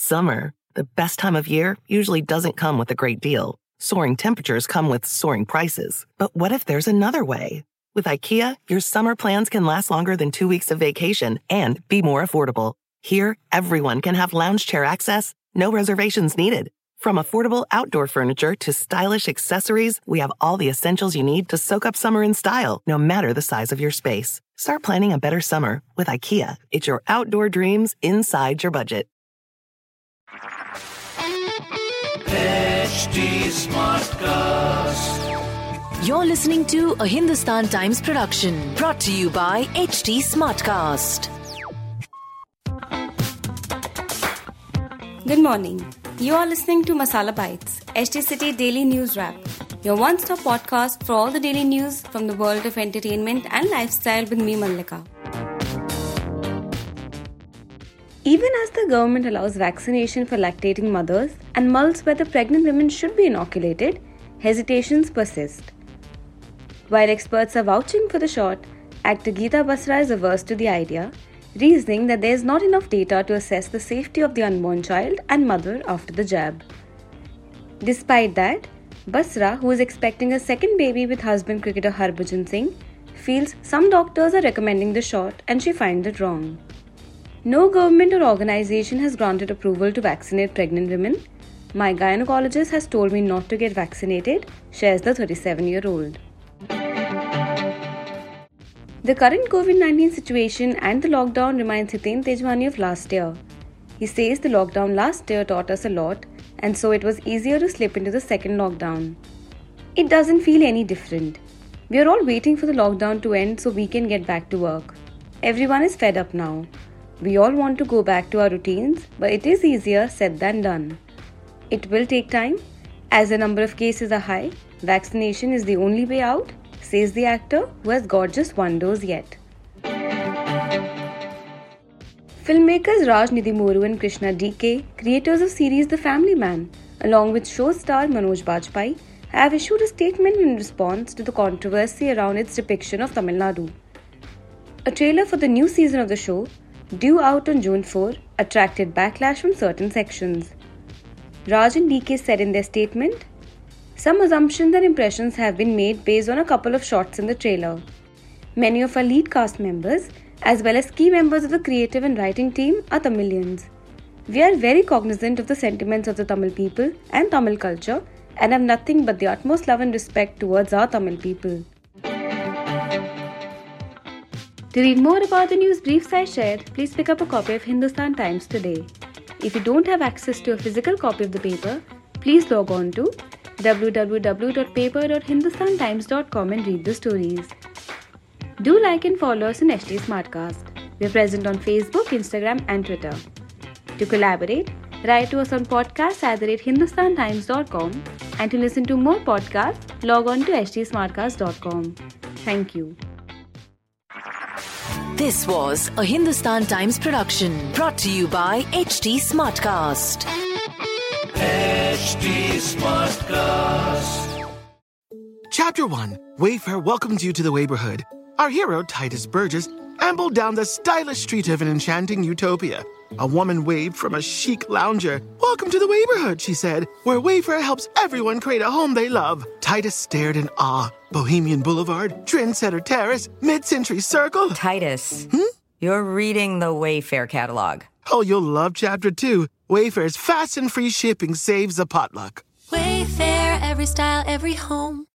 Summer, the best time of year, usually doesn't come with a great deal. Soaring temperatures come with soaring prices. But what if there's another way? With IKEA, your summer plans can last longer than 2 weeks of vacation and be more affordable. Here, everyone can have lounge chair access, no reservations needed. From affordable outdoor furniture to stylish accessories, we have all the essentials you need to soak up summer in style, no matter the size of your space. Start planning a better summer with IKEA. It's your outdoor dreams inside your budget. HT Smartcast. You're listening to a Hindustan Times production brought to you by HT Smartcast. Good morning. You are listening to Masala Bites, HT City Daily News Wrap, your one-stop podcast for all the daily news from the world of entertainment and lifestyle with me, Mallika. Even as the government allows vaccination for lactating mothers and mulls whether pregnant women should be inoculated, hesitations persist. While experts are vouching for the shot, actor Geeta Basra is averse to the idea, reasoning that there is not enough data to assess the safety of the unborn child and mother after the jab. Despite that, Basra, who is expecting a second baby with husband cricketer Harbhajan Singh, feels some doctors are recommending the shot and she finds it wrong. No government or organization has granted approval to vaccinate pregnant women. My gynecologist has told me not to get vaccinated, shares the 37-year-old. The current COVID-19 situation and the lockdown reminds Hiten Tejwani of last year. He says the lockdown last year taught us a lot, and so it was easier to slip into the second lockdown. It doesn't feel any different. We are all waiting for the lockdown to end so we can get back to work. Everyone is fed up now. We all want to go back to our routines, but it is easier said than done. It will take time. As the number of cases are high, vaccination is the only way out, says the actor, who has got just one dose yet. Filmmakers Raj Nidhimuru and Krishna DK, creators of series The Family Man, along with show star Manoj Bajpayee, have issued a statement in response to the controversy around its depiction of Tamil Nadu. A trailer for the new season of the show, due out on June 4, attracted backlash from certain sections. Raj and DK said in their statement, "Some assumptions and impressions have been made based on a couple of shots in the trailer. Many of our lead cast members, as well as key members of the creative and writing team, are Tamilians. We are very cognizant of the sentiments of the Tamil people and Tamil culture and have nothing but the utmost love and respect towards our Tamil people." To read more about the news briefs I shared, please pick up a copy of Hindustan Times today. If you don't have access to a physical copy of the paper, please log on to www.paper.hindustantimes.com and read the stories. Do like and follow us on HT Smartcast. We are present on Facebook, Instagram and Twitter. To collaborate, write to us on podcast@hindustantimes.com, and to listen to more podcasts, log on to htsmartcast.com. Thank you. This was a Hindustan Times production brought to you by HT Smartcast. HT Smartcast. Chapter 1. Wayfair welcomes you to the neighborhood. Our hero, Titus Burgess, ambled down the stylish street of an enchanting utopia. A woman waved from a chic lounger. "Welcome to the neighborhood," she said, "where Wayfair helps everyone create a home they love." Titus stared in awe. Bohemian Boulevard, Trendsetter Terrace, Mid-Century Circle. Titus, you're reading the Wayfair catalog. Oh, you'll love Chapter 2. Wayfair's fast and free shipping saves a potluck. Wayfair, every style, every home.